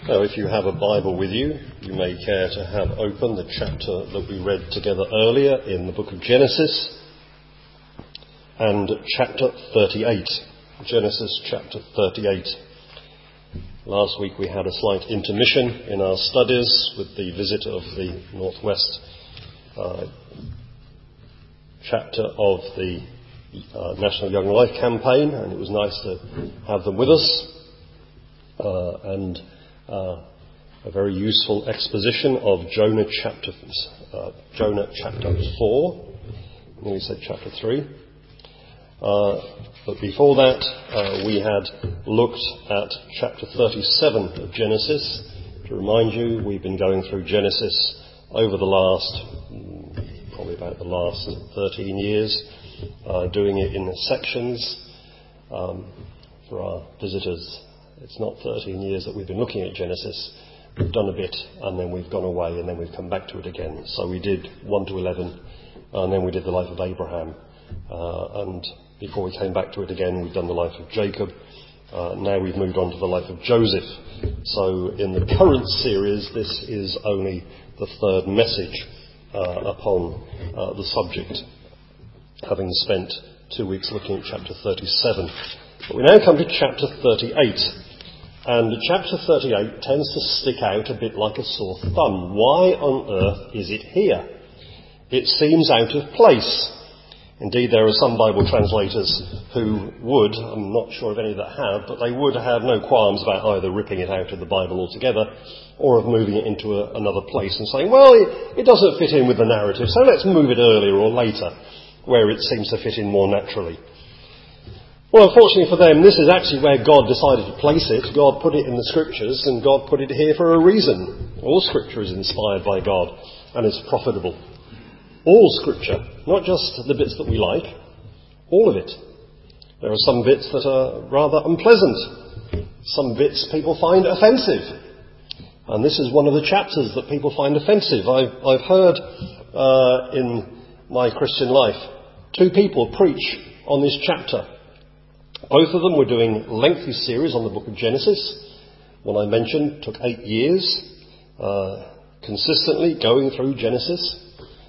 Now, if you have a Bible with you, you may care to have open the chapter that we read together earlier in the book of Genesis, and chapter 38. Genesis chapter 38. Last week we had a slight intermission in our studies with the visit of the Northwest chapter of the National Young Life campaign, and it was nice to have them with us. A very useful exposition of Jonah chapter 4. Nearly said chapter 3. But before that, we had looked at chapter 37 of Genesis. To remind you, we've been going through Genesis over probably about the last 13 years, doing it in sections. For our visitors, it's not 13 years that we've been looking at Genesis. We've done a bit, and then we've gone away, and then we've come back to it again. So we did 1 to 11, and then we did the life of Abraham. And before we came back to it again, we've done the life of Jacob. Now we've moved on to the life of Joseph. So in the current series, this is only the third message upon the subject, having spent 2 weeks looking at chapter 37. But we now come to chapter 38. And chapter 38 tends to stick out a bit like a sore thumb. Why on earth is it here? It seems out of place. Indeed, there are some Bible translators who would, I'm not sure of any that have, but they would have no qualms about either ripping it out of the Bible altogether or of moving it into another place and saying, well, it doesn't fit in with the narrative, so let's move it earlier or later, where it seems to fit in more naturally. Well, unfortunately for them, this is actually where God decided to place it. God put it in the Scriptures, and God put it here for a reason. All Scripture is inspired by God, and is profitable. All Scripture, not just the bits that we like, all of it. There are some bits that are rather unpleasant. Some bits people find offensive. And this is one of the chapters that people find offensive. I've heard in my Christian life 2 people preach on this chapter. Both of them were doing lengthy series on the book of Genesis. One I mentioned took 8 years, consistently going through Genesis.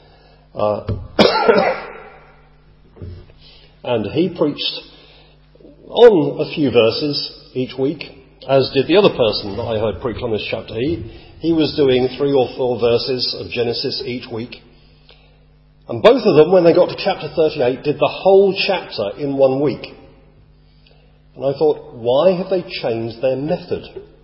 And he preached on a few verses each week, as did the other person that I heard preach on this chapter. He was doing 3 or 4 verses of Genesis each week. And both of them, when they got to chapter 38, did the whole chapter in 1 week. And I thought, why have they changed their method?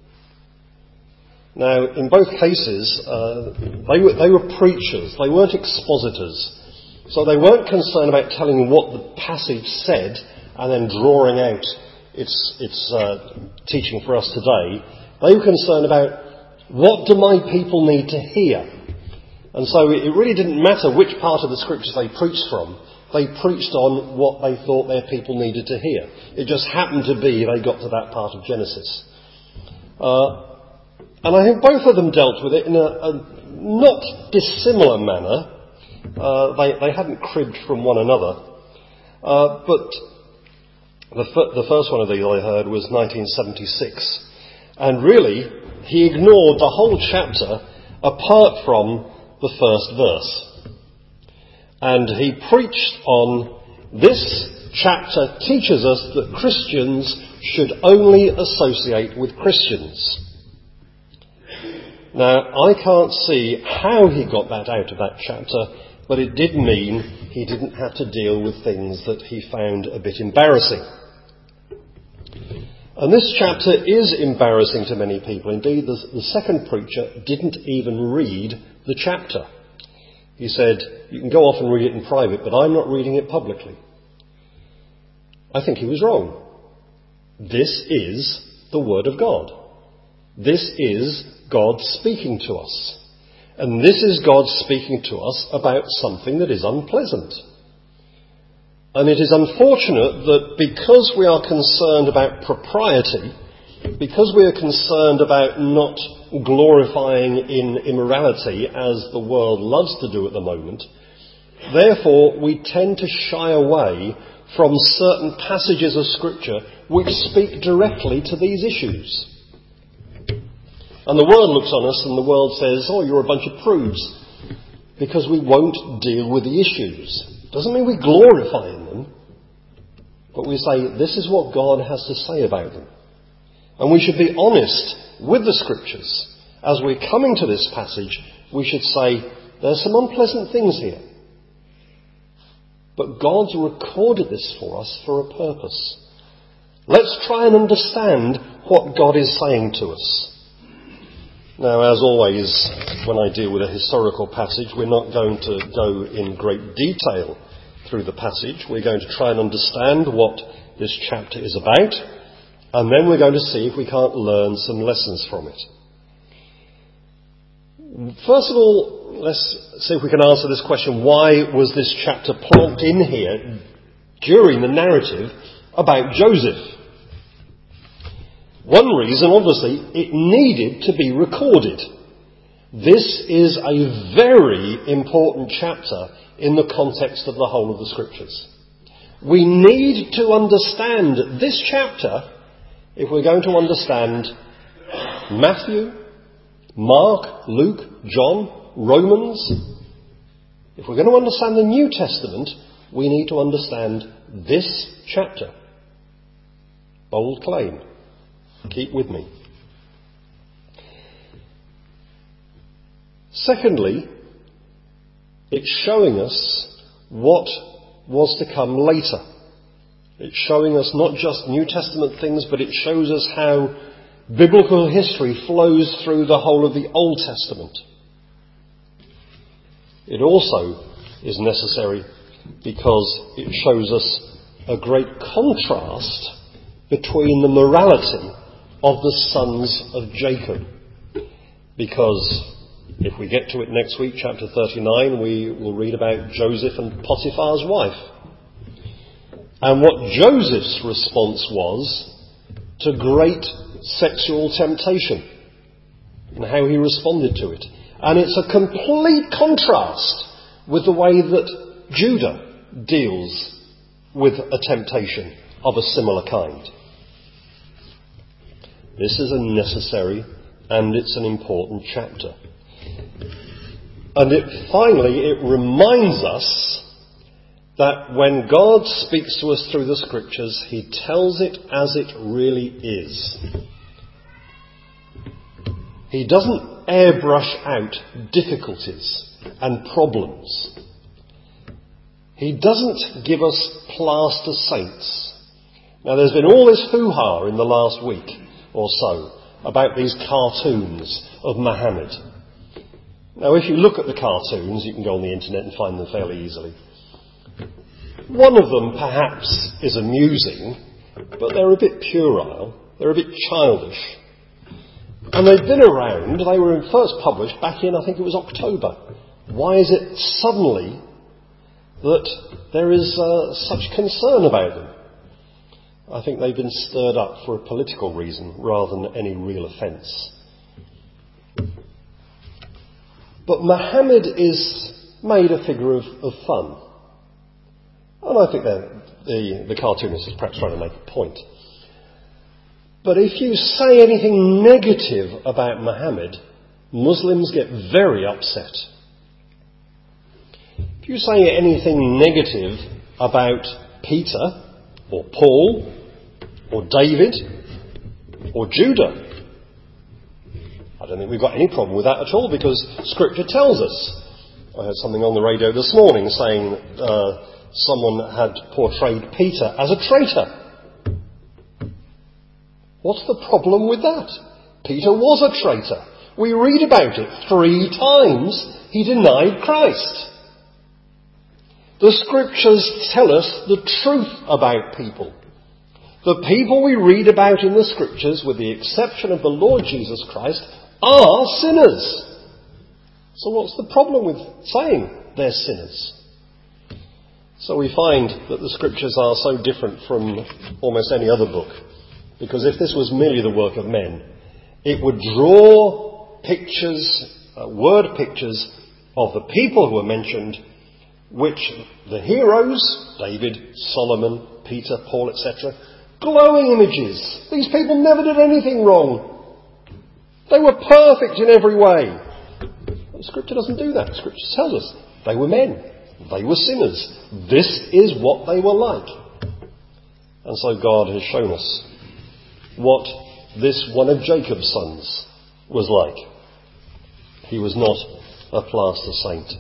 Now, in both cases, they were preachers. They weren't expositors. So they weren't concerned about telling you what the passage said and then drawing out its teaching for us today. They were concerned about, what do my people need to hear? And so it really didn't matter which part of the Scriptures they preached from. They preached on what they thought their people needed to hear. It just happened to be they got to that part of Genesis. And I think both of them dealt with it in a not dissimilar manner. They hadn't cribbed from one another. But the first one of these I heard was 1976. And really, he ignored the whole chapter apart from the first verse. And he preached on, this chapter teaches us that Christians should only associate with Christians. Now, I can't see how he got that out of that chapter, but it did mean he didn't have to deal with things that he found a bit embarrassing. And this chapter is embarrassing to many people. Indeed, the second preacher didn't even read the chapter. He said, you can go off and read it in private, but I'm not reading it publicly. I think he was wrong. This is the Word of God. This is God speaking to us. And this is God speaking to us about something that is unpleasant. And it is unfortunate that because we are concerned about propriety, because we are concerned about not glorifying in immorality as the world loves to do at the moment, therefore we tend to shy away from certain passages of Scripture which speak directly to these issues. And the world looks on us and the world says, oh, you're a bunch of prudes, because we won't deal with the issues. Doesn't mean we glorify in them, but we say, this is what God has to say about them. And we should be honest with the Scriptures. As we're coming to this passage, we should say, there's some unpleasant things here. But God's recorded this for us for a purpose. Let's try and understand what God is saying to us. Now, as always, when I deal with a historical passage, we're not going to go in great detail through the passage. We're going to try and understand what this chapter is about, and then we're going to see if we can't learn some lessons from it. First of all, let's see if we can answer this question: why was this chapter plonked in here during the narrative about Joseph? One reason, obviously, it needed to be recorded. This is a very important chapter in the context of the whole of the Scriptures. We need to understand this chapter if we're going to understand Matthew, Mark, Luke, John, Romans. If we're going to understand the New Testament, we need to understand this chapter. Bold claim. Keep with me. Secondly, it's showing us what was to come later. It's showing us not just New Testament things, but it shows us how biblical history flows through the whole of the Old Testament. It also is necessary because it shows us a great contrast between the morality of the sons of Jacob. Because if we get to it next week, chapter 39, we will read about Joseph and Potiphar's wife. And what Joseph's response was to great sexual temptation and how he responded to it. And it's a complete contrast with the way that Judah deals with a temptation of a similar kind. This is a necessary and it's an important chapter. And it reminds us that when God speaks to us through the Scriptures, he tells it as it really is. He doesn't airbrush out difficulties and problems. He doesn't give us plaster saints. Now, there's been all this hoo-ha in the last week or so about these cartoons of Muhammad. Now, if you look at the cartoons, you can go on the internet and find them fairly easily. One of them perhaps is amusing, but they're a bit puerile, they're a bit childish. And they've been around, they were first published back in, I think it was October. Why is it suddenly that there is such concern about them? I think they've been stirred up for a political reason rather than any real offence. But Muhammad is made a figure of fun. And I think the cartoonist is perhaps trying to make a point. But if you say anything negative about Muhammad, Muslims get very upset. If you say anything negative about Peter, or Paul, or David, or Judah, I don't think we've got any problem with that at all, because Scripture tells us. I heard something on the radio this morning saying someone had portrayed Peter as a traitor. What's the problem with that? Peter was a traitor. We read about it 3 times. He denied Christ. The Scriptures tell us the truth about people. The people we read about in the Scriptures, with the exception of the Lord Jesus Christ, are sinners. So what's the problem with saying they're sinners? So we find that the Scriptures are so different from almost any other book. Because if this was merely the work of men, it would draw pictures, word pictures of the people who are mentioned, which the heroes, David, Solomon, Peter, Paul, etc., glowing images. These people never did anything wrong. They were perfect in every way. But Scripture doesn't do that. Scripture tells us they were men. They were sinners. This is what they were like. And so God has shown us what this one of Jacob's sons was like. He was not a plaster saint.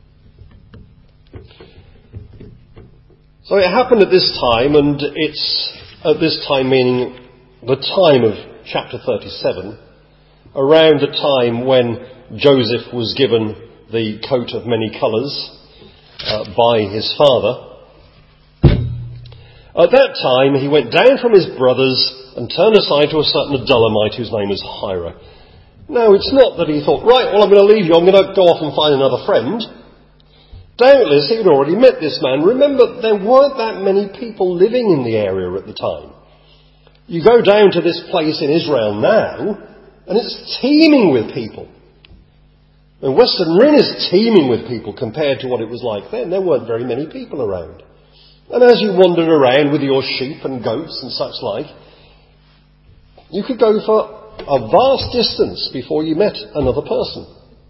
So it happened at this time, and it's at this time meaning the time of chapter 37, around the time when Joseph was given the coat of many colours by his father. At that time he went down from his brothers and turned aside to a certain Adullamite whose name was Hira. Now it's not that he thought, right, well I'm going to leave you, I'm going to go off and find another friend. Doubtless he had already met this man. Remember, there weren't that many people living in the area at the time. You go down to this place in Israel now, and it's teeming with people. And Western Rin is teeming with people compared to what it was like then. There weren't very many people around. And as you wandered around with your sheep and goats and such like, you could go for a vast distance before you met another person.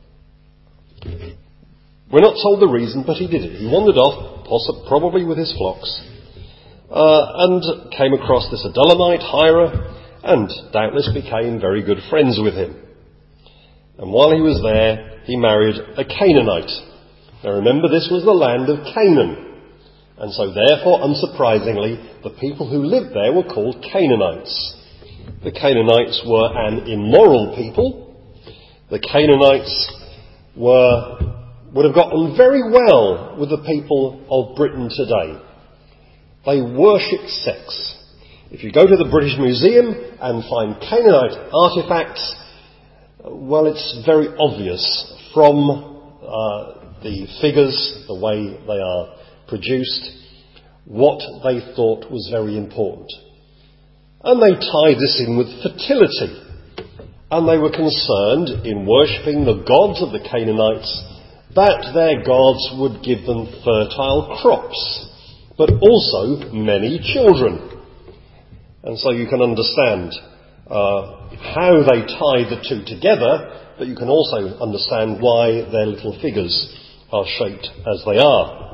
We're not told the reason, but he did it. He wandered off, probably with his flocks, and came across this Adullamite, Hira, and doubtless became very good friends with him. And while he was there, he married a Canaanite. Now remember, this was the land of Canaan. And so therefore, unsurprisingly, the people who lived there were called Canaanites. The Canaanites were an immoral people. The Canaanites would have got on very well with the people of Britain today. They worshipped sex. If you go to the British Museum and find Canaanite artefacts, well, it's very obvious from the figures, the way they are produced, what they thought was very important. And they tied this in with fertility. And they were concerned in worshipping the gods of the Canaanites that their gods would give them fertile crops, but also many children. And so you can understand how they tied the two together, but you can also understand why their little figures are shaped as they are.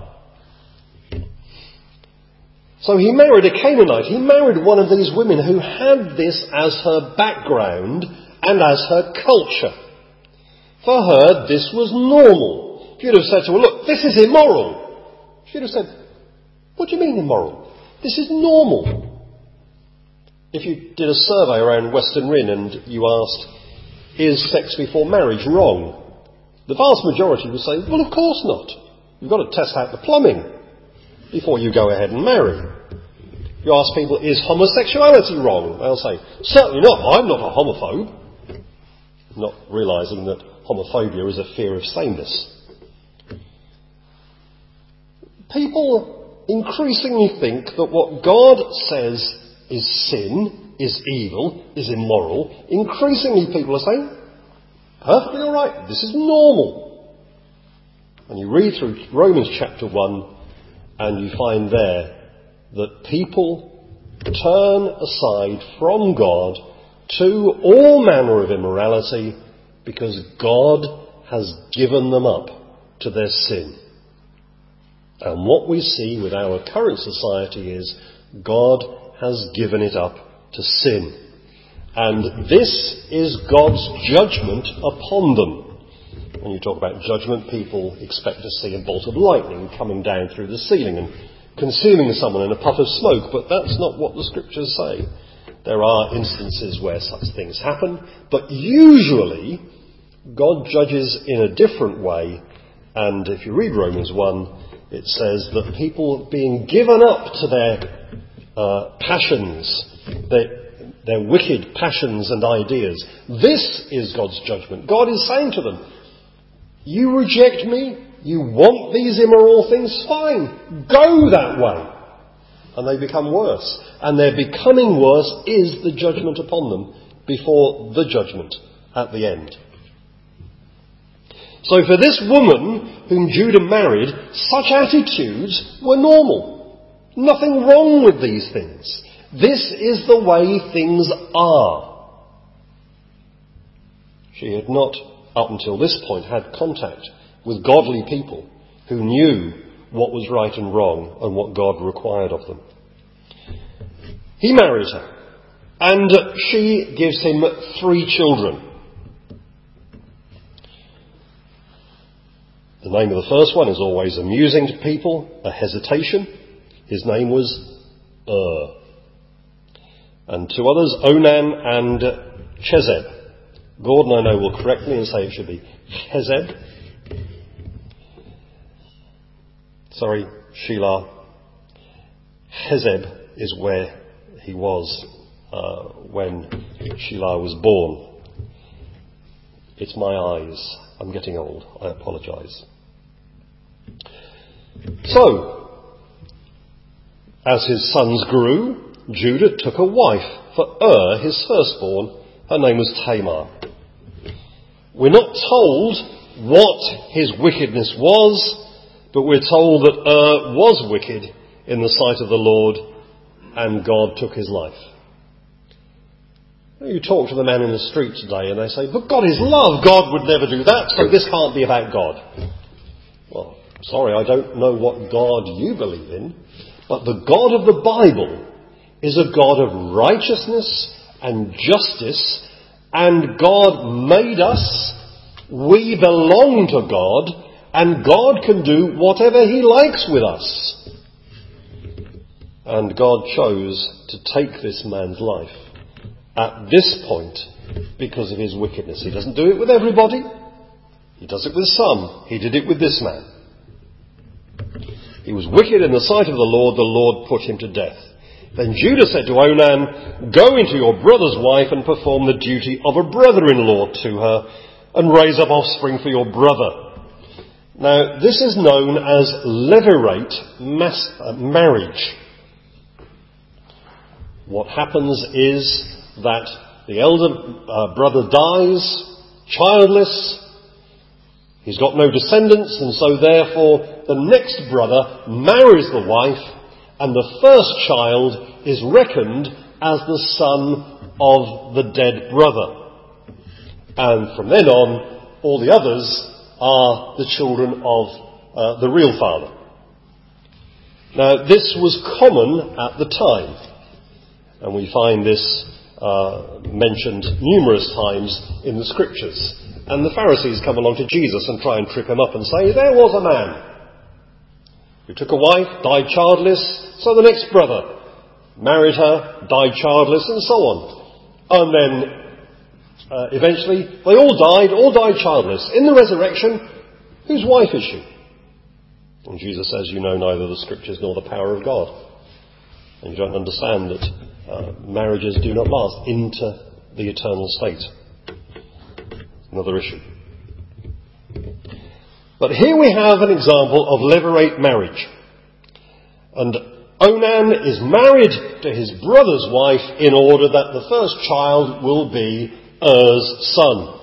So he married a Canaanite. He married one of these women who had this as her background and as her culture. For her, this was normal. If you'd have said to her, look, this is immoral, she'd have said, what do you mean immoral? This is normal. If you did a survey around Western Rin and you asked, is sex before marriage wrong? The vast majority would say, well, of course not. You've got to test out the plumbing before you go ahead and marry. You ask people, is homosexuality wrong? They'll say, certainly not. I'm not a homophobe. Not realising that homophobia is a fear of sameness. People increasingly think that what God says is sin, is evil, is immoral. Increasingly people are saying, perfectly all right, this is normal. And you read through Romans chapter 1 and you find there that people turn aside from God to all manner of immorality because God has given them up to their sin. And what we see with our current society is God has given it up to sin. And this is God's judgment upon them. When you talk about judgment, people expect to see a bolt of lightning coming down through the ceiling and consuming someone in a puff of smoke, but that's not what the scriptures say. There are instances where such things happen, but usually God judges in a different way. And if you read Romans 1, it says that people being given up to their passions, their wicked passions and ideas, this is God's judgment. God is saying to them, you reject me, you want these immoral things, fine, go that way. And they become worse. And their becoming worse is the judgment upon them before the judgment at the end. So for this woman whom Judah married, such attitudes were normal. Nothing wrong with these things. This is the way things are. She had not, up until this point, had contact with godly people who knew what was right and wrong and what God required of them. He marries her, and she gives him 3 children. The name of the first one is always amusing to people, a hesitation. His name was And 2 others, Onan and Chezeb. Gordon, I know, will correct me and say it should be Chezeb. Sorry, Sheila. Chezeb is where he was when Sheila was born. It's my eyes. I'm getting old. I apologise. So, as his sons grew, Judah took a wife for his firstborn. Her name was Tamar. We're not told what his wickedness was, but we're told that was wicked in the sight of the Lord, and God took his life. You talk to the man in the street today and they say, but God is love. God would never do that, so this can't be about God. Well, sorry, I don't know what God you believe in, but the God of the Bible is a God of righteousness and justice, and God made us. We belong to God, and God can do whatever he likes with us. And God chose to take this man's life at this point because of his wickedness. He doesn't do it with everybody. He does it with some. He did it with this man. He was wicked in the sight of the Lord put him to death. Then Judah said to Onan, go into your brother's wife and perform the duty of a brother-in-law to her and raise up offspring for your brother. Now, this is known as levirate marriage. What happens is that the elder brother dies, childless. He's got no descendants, and so therefore the next brother marries the wife, and the first child is reckoned as the son of the dead brother. And from then on, all the others are the children of the real father. Now, this was common at the time, and we find this mentioned numerous times in the Scriptures. And the Pharisees come along to Jesus and try and trip him up and say, there was a man who took a wife, died childless, so the next brother married her, died childless, and so on. And then eventually they all died childless. In the resurrection, whose wife is she? And Jesus says, you know neither the Scriptures nor the power of God. And you don't understand that marriages do not last into the eternal state. Another issue. But here we have an example of levirate marriage. And Onan is married to his brother's wife in order that the first child will be Er's son.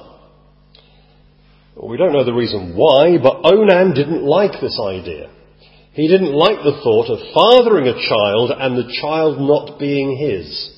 We don't know the reason why, but Onan didn't like this idea. He didn't like the thought of fathering a child and the child not being his.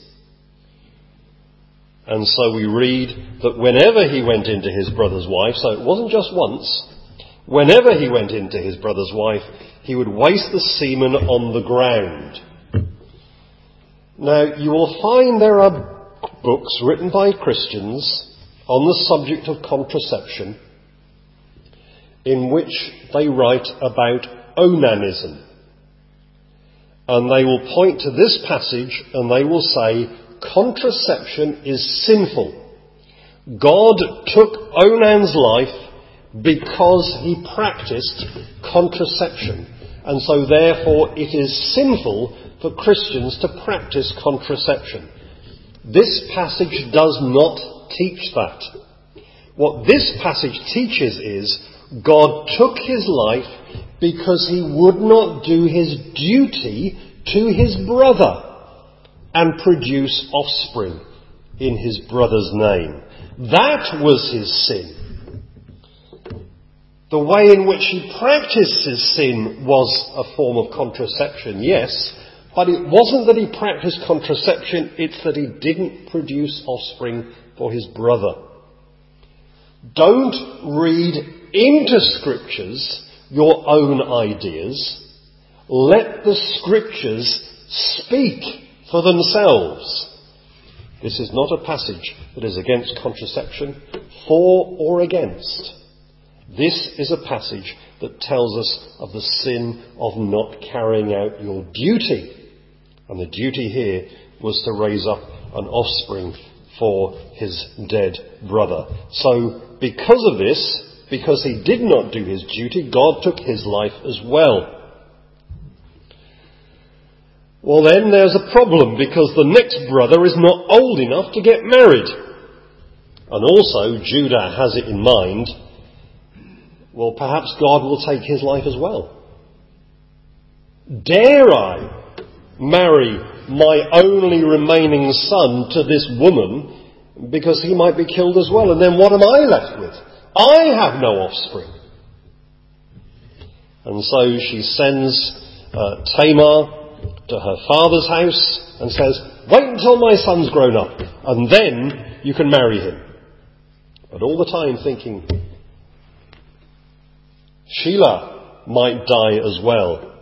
And so we read that whenever he went into his brother's wife, so it wasn't just once, whenever he went into his brother's wife, he would waste the semen on the ground. Now, you will find there are books written by Christians on the subject of contraception in which they write about onanism. And they will point to this passage and they will say, contraception is sinful. God took Onan's life because he practiced contraception. And so therefore it is sinful for Christians to practice contraception. This passage does not teach that. What this passage teaches is God took his life because he would not do his duty to his brother and produce offspring in his brother's name. That was his sin. The way in which he practiced his sin was a form of contraception, yes, but it wasn't that he practiced contraception, it's that he didn't produce offspring for his brother. Don't read into Scriptures your own ideas. Let the Scriptures speak for themselves. This is not a passage that is against contraception, for or against. This is a passage that tells us of the sin of not carrying out your duty. And the duty here was to raise up an offspring for his dead brother. So because of this, because he did not do his duty, God took his life as well. Well then, there's a problem, because the next brother is not old enough to get married. And also, Judah has it in mind, well, perhaps God will take his life as well. Dare I marry my only remaining son to this woman, because he might be killed as well, and then what am I left with? I have no offspring. And so she sends Tamar to her father's house and says, wait until my son's grown up and then you can marry him. But all the time thinking, Shelah might die as well.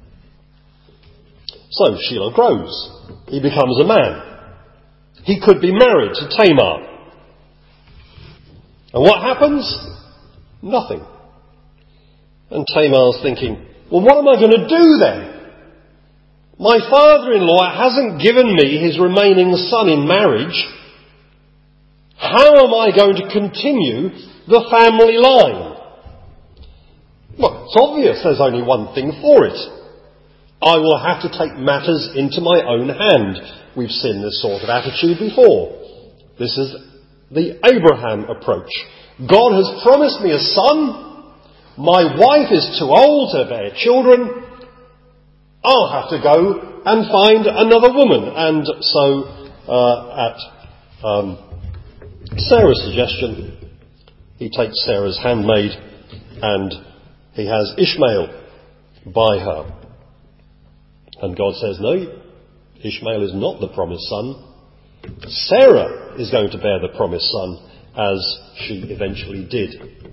So Shelah grows. He becomes a man. He could be married to Tamar. And what happens? Nothing. And Tamar's thinking, well, what am I going to do then? My father-in-law hasn't given me his remaining son in marriage. How am I going to continue the family line? Well, it's obvious there's only one thing for it. I will have to take matters into my own hand. We've seen this sort of attitude before. This is the Abraham approach. God has promised me a son. My wife is too old to bear children. I'll have to go and find another woman. And so, at Sarah's suggestion, he takes Sarah's handmaid and he has Ishmael by her. And God says, no, Ishmael is not the promised son. Sarah is going to bear the promised son, as she eventually did.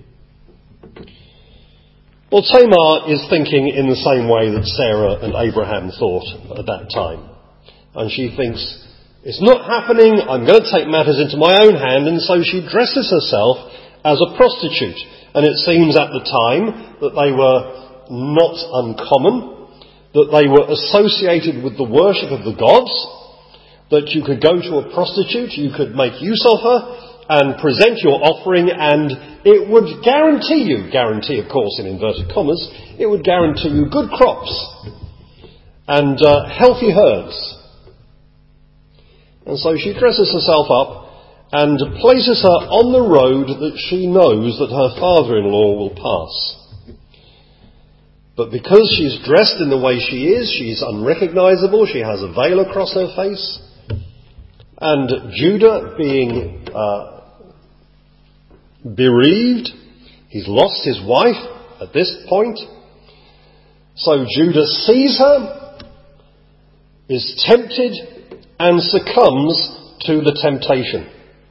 Well, Tamar is thinking in the same way that Sarah and Abraham thought at that time. And she thinks, it's not happening, I'm going to take matters into my own hand, and so she dresses herself as a prostitute. And it seems at the time that they were not uncommon, that they were associated with the worship of the gods, that you could go to a prostitute, you could make use of her, and present your offering, and it would guarantee of course in inverted commas, it would guarantee you good crops and healthy herds. And so she dresses herself up and places her on the road that she knows that her father-in-law will pass. But because she's dressed in the way she is, she's unrecognisable, she has a veil across her face, and Judah being bereaved, he's lost his wife at this point. So Judah sees her, is tempted, and succumbs to the temptation.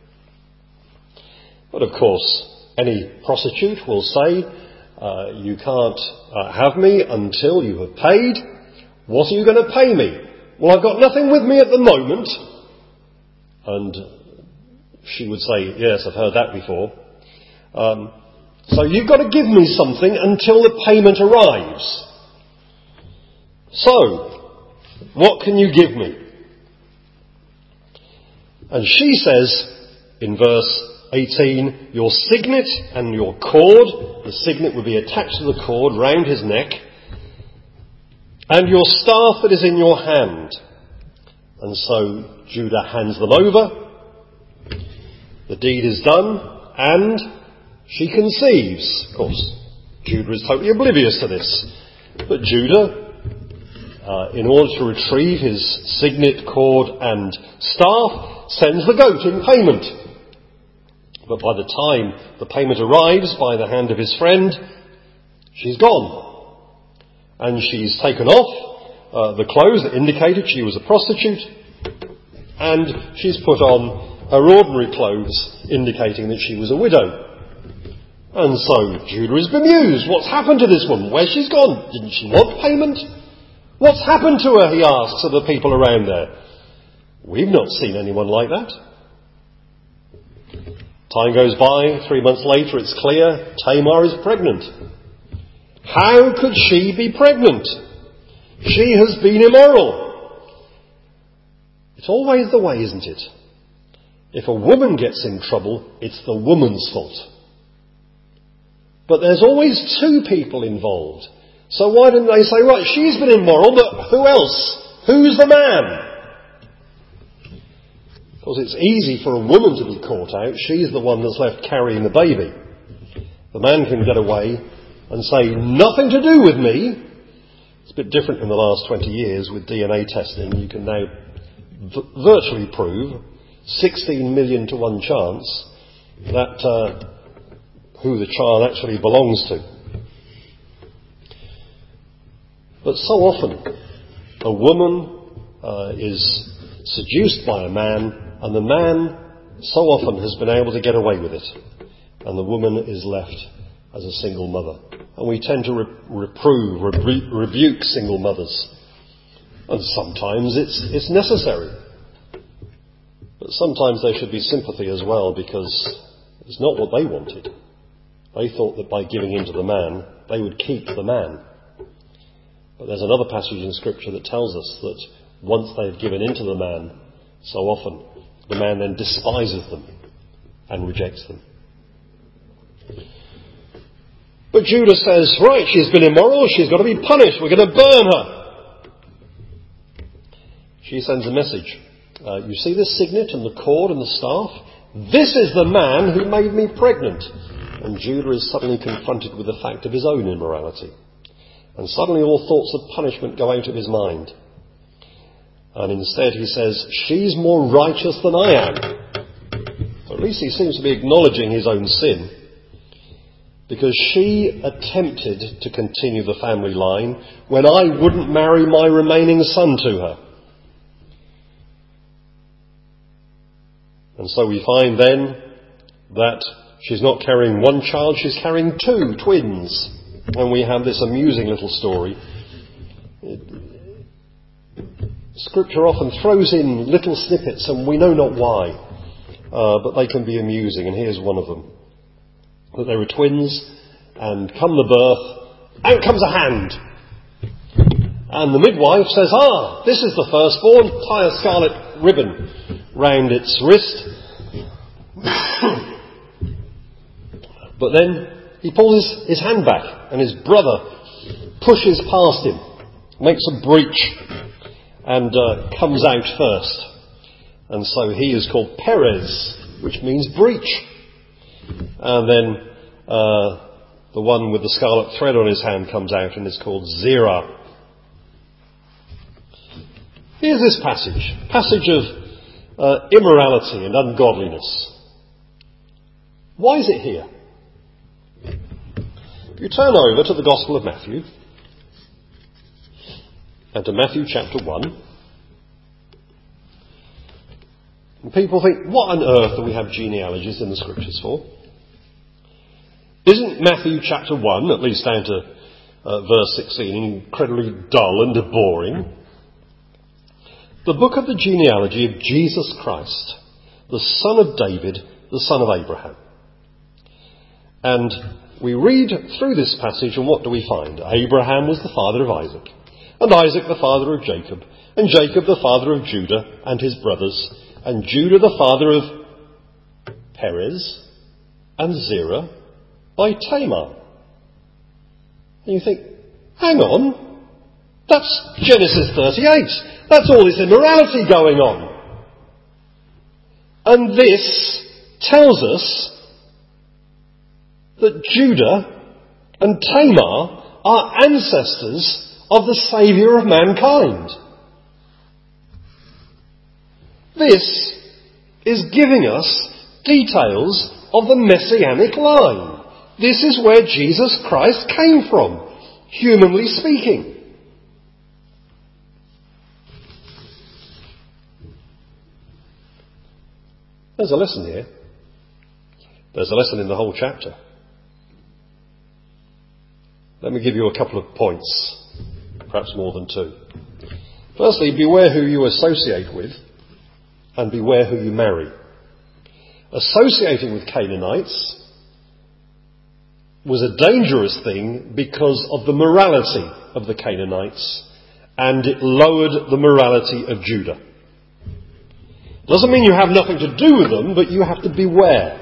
But of course, any prostitute will say, you can't have me until you have paid. What are you going to pay me? Well, I've got nothing with me at the moment. And she would say, yes, I've heard that before. So you've got to give me something until the payment arrives. So, what can you give me? And she says, in verse 18, your signet and your cord, the signet would be attached to the cord round his neck, and your staff that is in your hand. And so Judah hands them over. The deed is done, and she conceives. Of course, Judah is totally oblivious to this. But Judah, in order to retrieve his signet, cord and staff, sends the goat in payment. But by the time the payment arrives by the hand of his friend, she's gone. And she's taken off the clothes that indicated she was a prostitute, and she's put on her ordinary clothes indicating that she was a widow. And so Judah is bemused. What's happened to this woman? Where's she's gone? Didn't she want payment? What's happened to her, he asks of the people around there. We've not seen anyone like that. Time goes by, 3 months later it's clear Tamar is pregnant. How could she be pregnant? She has been immoral. It's always the way, isn't it? If a woman gets in trouble, it's the woman's fault. But there's always two people involved. So why didn't they say, right, she's been immoral, but who else? Who's the man? Because it's easy for a woman to be caught out. She's the one that's left carrying the baby. The man can get away and say, nothing to do with me. It's a bit different in the last 20 years with DNA testing. You can now virtually prove 16 million to 1 chance that who the child actually belongs to. But so often a woman is seduced by a man, and the man so often has been able to get away with it, and the woman is left as a single mother. And we tend to rebuke single mothers. And sometimes it's necessary. But sometimes there should be sympathy as well, because it's not what they wanted. They thought that by giving in to the man, they would keep the man. But there's another passage in Scripture that tells us that once they've given in to the man, so often the man then despises them and rejects them. But Judah says, right, she's been immoral, she's got to be punished, we're going to burn her. She sends a message. You see this signet and the cord and the staff? This is the man who made me pregnant. And Judah is suddenly confronted with the fact of his own immorality. And suddenly all thoughts of punishment go out of his mind. And instead he says, she's more righteous than I am. Or at least he seems to be acknowledging his own sin. Because she attempted to continue the family line when I wouldn't marry my remaining son to her. And so we find then that she's not carrying one child, she's carrying 2 twins. And we have this amusing little story. Scripture often throws in little snippets, and we know not why, but they can be amusing, and here's one of them. That they were twins, and come the birth, out comes a hand. And the midwife says, this is the firstborn, tie a scarlet ribbon round its wrist. But then he pulls his hand back, and his brother pushes past him, makes a breach, and comes out first. And so he is called Perez, which means breach. And then the one with the scarlet thread on his hand comes out and is called Zerah. Here's this passage of immorality and ungodliness. Why is it here? If you turn over to the Gospel of Matthew, and to Matthew chapter 1, and people think, what on earth do we have genealogies in the Scriptures for? Isn't Matthew chapter 1, at least down to verse 16, incredibly dull and boring? The book of the genealogy of Jesus Christ, the son of David, the son of Abraham. And we read through this passage, and what do we find? Abraham was the father of Isaac, and Isaac the father of Jacob, and Jacob the father of Judah and his brothers, and Judah the father of Perez and Zerah by Tamar. And you think, hang on, that's Genesis 38. That's all this immorality going on. And this tells us that Judah and Tamar are ancestors of the Saviour of mankind. This is giving us details of the messianic line. This is where Jesus Christ came from, humanly speaking. There's a lesson here. There's a lesson in the whole chapter. Let me give you a couple of points, perhaps more than two. Firstly, beware who you associate with, and beware who you marry. Associating with Canaanites was a dangerous thing because of the morality of the Canaanites, and it lowered the morality of Judah. Doesn't mean you have nothing to do with them, but you have to beware.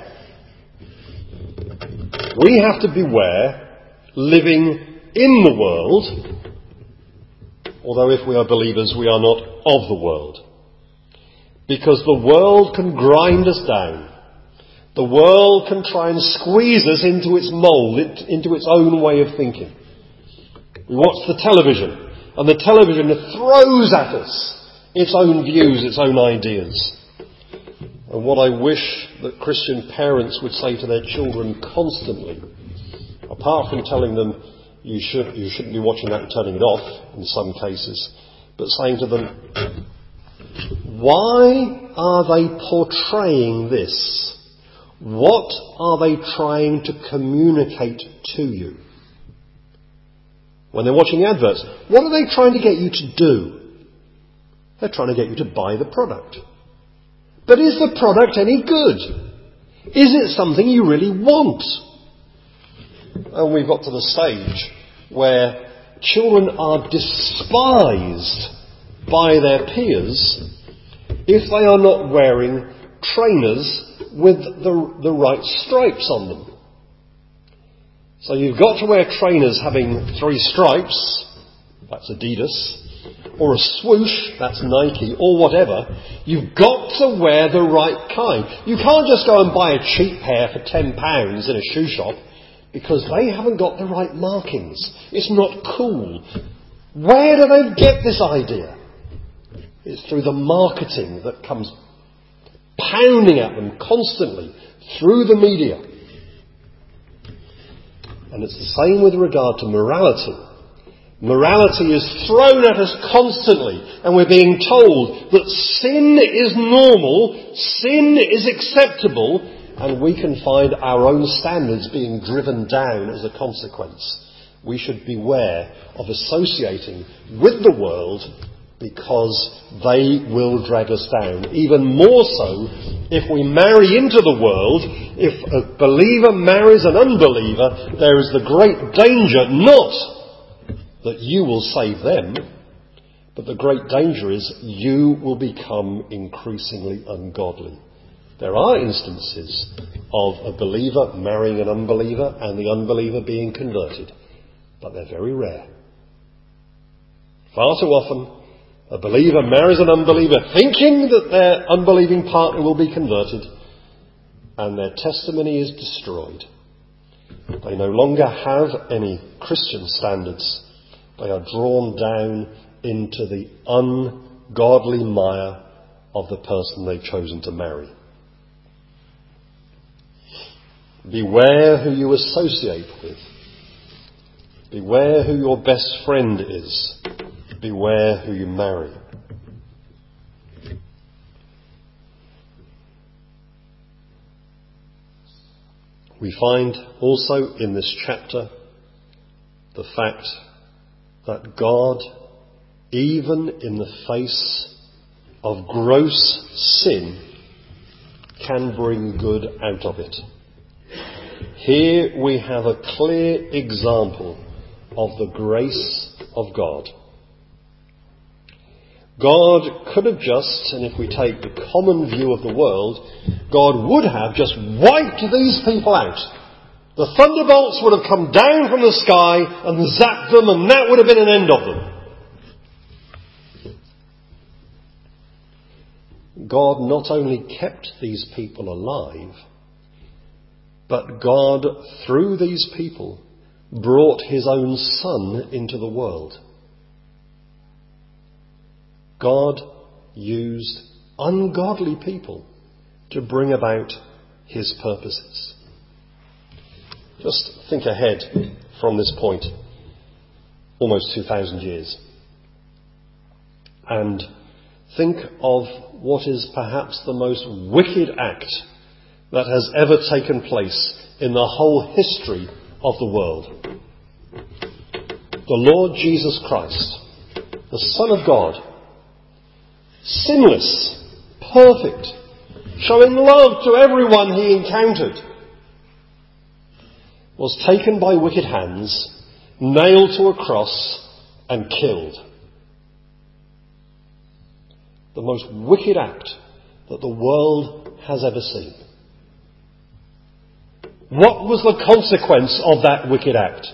We have to beware living in the world, although if we are believers, we are not of the world. Because the world can grind us down. The world can try and squeeze us into its mould, into its own way of thinking. We watch the television, and the television throws at us its own views, its own ideas. And what I wish that Christian parents would say to their children constantly, apart from telling them you shouldn't be watching that and turning it off in some cases, but saying to them, why are they portraying this? What are they trying to communicate to you? When they're watching adverts, what are they trying to get you to do? They're trying to get you to buy the product. But is the product any good? Is it something you really want? And we've got to the stage where children are despised by their peers if they are not wearing trainers with the right stripes on them. So you've got to wear trainers having 3 stripes, that's Adidas, or a swoosh, that's Nike, or whatever. You've got to wear the right kind. You can't just go and buy a cheap pair for £10 in a shoe shop because they haven't got the right markings. It's not cool. Where do they get this idea? It's through the marketing that comes pounding at them constantly through the media. And it's the same with regard to morality. Morality is thrown at us constantly, and we're being told that sin is normal, sin is acceptable, and we can find our own standards being driven down as a consequence. We should beware of associating with the world because they will drag us down. Even more so if we marry into the world. If a believer marries an unbeliever, there is the great danger, not that you will save them, but the great danger is you will become increasingly ungodly. There are instances of a believer marrying an unbeliever and the unbeliever being converted, but they're very rare. Far too often, a believer marries an unbeliever thinking that their unbelieving partner will be converted, and their testimony is destroyed. They no longer have any Christian standards. They are drawn down into the ungodly mire of the person they've chosen to marry. Beware who you associate with. Beware who your best friend is. Beware who you marry. We find also in this chapter the fact that God, even in the face of gross sin, can bring good out of it. Here we have a clear example of the grace of God. God could have just, and if we take the common view of the world, God would have just wiped these people out. The thunderbolts would have come down from the sky and zapped them, and that would have been an end of them. God not only kept these people alive, but God, through these people, brought his own Son into the world. God used ungodly people to bring about his purposes. Just think ahead from this point, almost 2,000 years, and think of what is perhaps the most wicked act that has ever taken place in the whole history of the world. the Lord Jesus Christ, the Son of God, sinless, perfect, showing love to everyone he encountered, was taken by wicked hands, nailed to a cross and killed. The most wicked act that the world has ever seen. What was the consequence of that wicked act?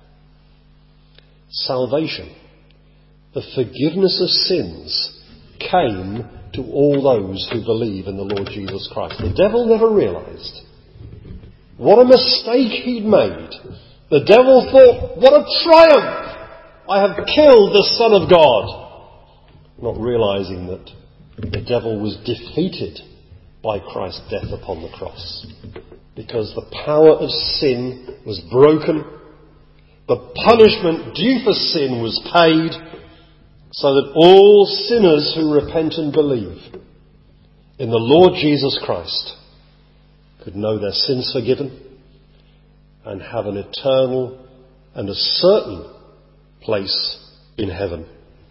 Salvation. The forgiveness of sins came to all those who believe in the Lord Jesus Christ. The devil never realised what a mistake he'd made. The devil thought, what a triumph! I have killed the Son of God. Not realising that the devil was defeated by Christ's death upon the cross. Because the power of sin was broken. The punishment due for sin was paid, so that all sinners who repent and believe in the Lord Jesus Christ could know their sins forgiven and have an eternal and a certain place in heaven.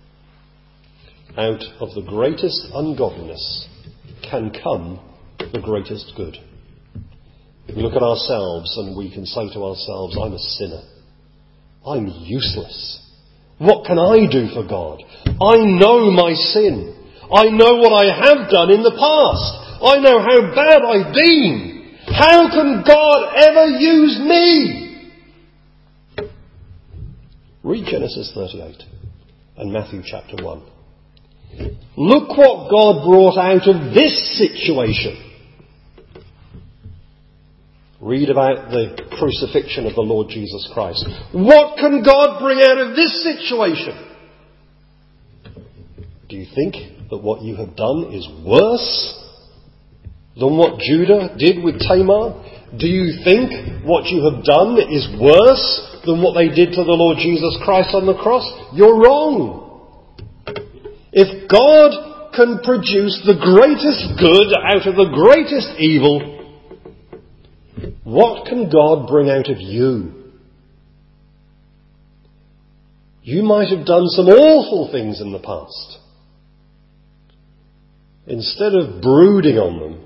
Out of the greatest ungodliness can come the greatest good. We look at ourselves and we can say to ourselves, I'm a sinner. I'm useless. What can I do for God? I know my sin. I know what I have done in the past. I know how bad I've been. How can God ever use me? Read Genesis 38 and Matthew chapter 1. Look what God brought out of this situation. Read about the crucifixion of the Lord Jesus Christ. What can God bring out of this situation? Do you think that what you have done is worse than what Judah did with Tamar? Do you think what you have done is worse than what they did to the Lord Jesus Christ on the cross? You're wrong. If God can produce the greatest good out of the greatest evil, what can God bring out of you? You might have done some awful things in the past. Instead of brooding on them,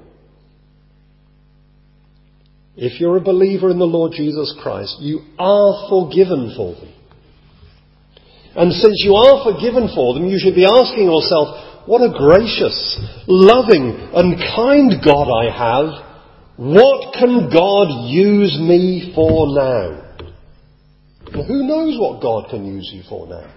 if you're a believer in the Lord Jesus Christ, you are forgiven for them. And since you are forgiven for them, you should be asking yourself, what a gracious, loving and kind God I have. What can God use me for now? And who knows what God can use you for now?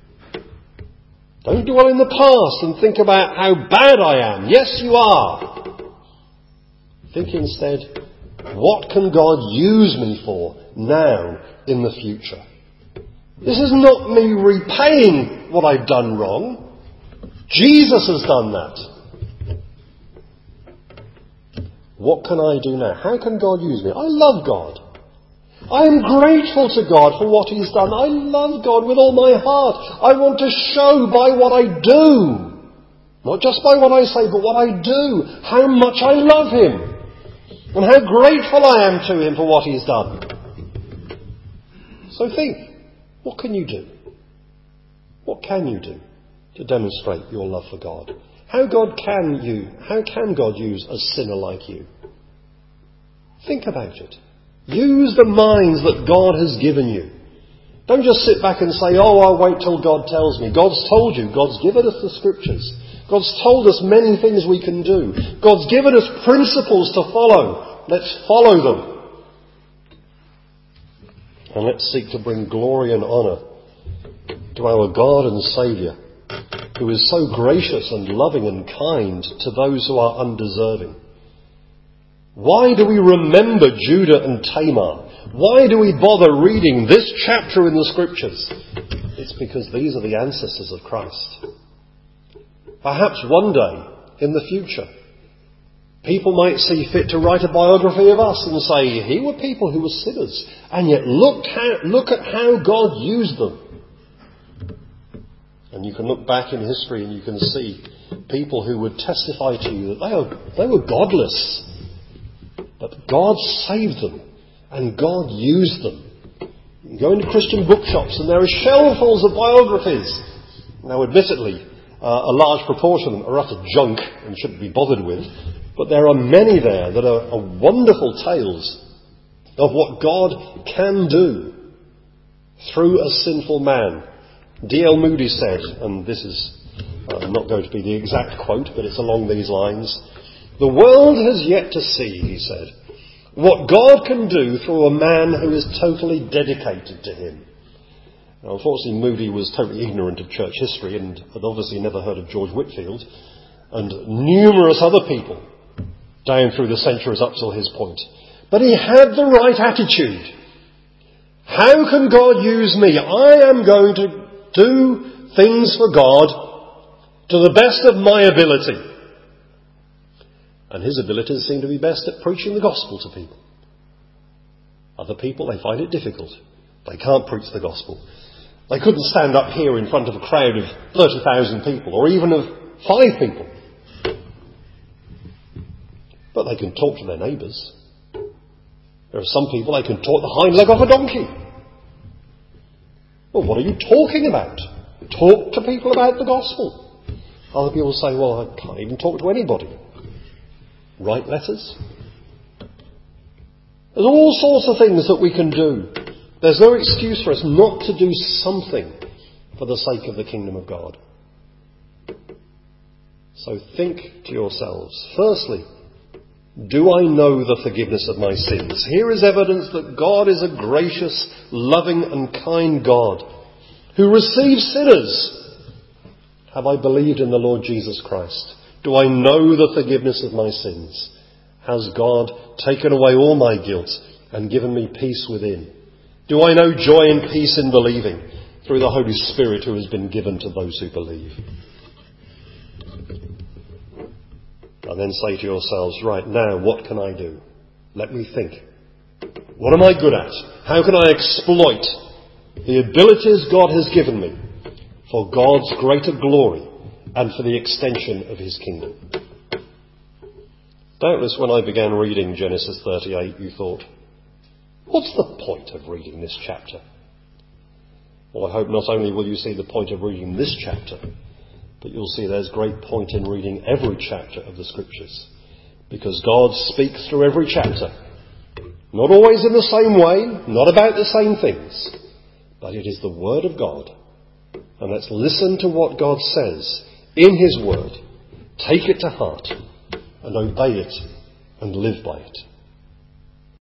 Don't dwell in the past and think about how bad I am. Yes, you are. Think instead, what can God use me for now in the future? This is not me repaying what I've done wrong. Jesus has done that. What can I do now? How can God use me? I love God. I am grateful to God for what He's done. I love God with all my heart. I want to show by what I do. Not just by what I say, but what I do. How much I love Him. And how grateful I am to Him for what He's done. So think, what can you do? What can you do to demonstrate your love for God? How can God use a sinner like you? Think about it. Use the minds that God has given you. Don't just sit back and say, oh, I'll wait till God tells me. God's told you. God's given us the scriptures. God's told us many things we can do. God's given us principles to follow. Let's follow them. And let's seek to bring glory and honour to our God and Saviour, who is so gracious and loving and kind to those who are undeserving. Why do we remember Judah and Tamar? Why do we bother reading this chapter in the Scriptures? It's because these are the ancestors of Christ. Perhaps one day in the future, people might see fit to write a biography of us and say, here were people who were sinners, and yet look at how God used them. And you can look back in history and you can see people who would testify to you that they were godless. But God saved them and God used them. You go into Christian bookshops and there are shelffuls of biographies. Now, admittedly, a large proportion of them are utter junk and shouldn't be bothered with, but there are many there that are wonderful tales of what God can do through a sinful man. D.L. Moody said, and this is not going to be the exact quote, but it's along these lines, "The world has yet to see," he said, "what God can do through a man who is totally dedicated to him." Now, unfortunately, Moody was totally ignorant of church history and had obviously never heard of George Whitefield and numerous other people down through the centuries up till his point. But he had the right attitude. How can God use me? I am going to do things for God to the best of my ability. And his abilities seem to be best at preaching the gospel to people. Other people, they find it difficult. They can't preach the gospel. They couldn't stand up here in front of a crowd of 30,000 people, or even of 5 people. But they can talk to their neighbours. There are some people they can talk the hind leg off a donkey. Well, what are you talking about? Talk to people about the gospel. Other people say, well, I can't even talk to anybody. Write letters. There's all sorts of things that we can do. There's no excuse for us not to do something for the sake of the kingdom of God. So think to yourselves, firstly, do I know the forgiveness of my sins? Here is evidence that God is a gracious, loving and kind God who receives sinners. Have I believed in the Lord Jesus Christ? Do I know the forgiveness of my sins? Has God taken away all my guilt and given me peace within? Do I know joy and peace in believing through the Holy Spirit who has been given to those who believe? And then say to yourselves, right now, what can I do? Let me think. What am I good at? How can I exploit the abilities God has given me for God's greater glory and for the extension of his kingdom? Doubtless when I began reading Genesis 38, you thought, what's the point of reading this chapter? Well, I hope not only will you see the point of reading this chapter, but you'll see there's great point in reading every chapter of the Scriptures. Because God speaks through every chapter. Not always in the same way, not about the same things, but it is the Word of God. And let's listen to what God says in his Word. Take it to heart and obey it and live by it.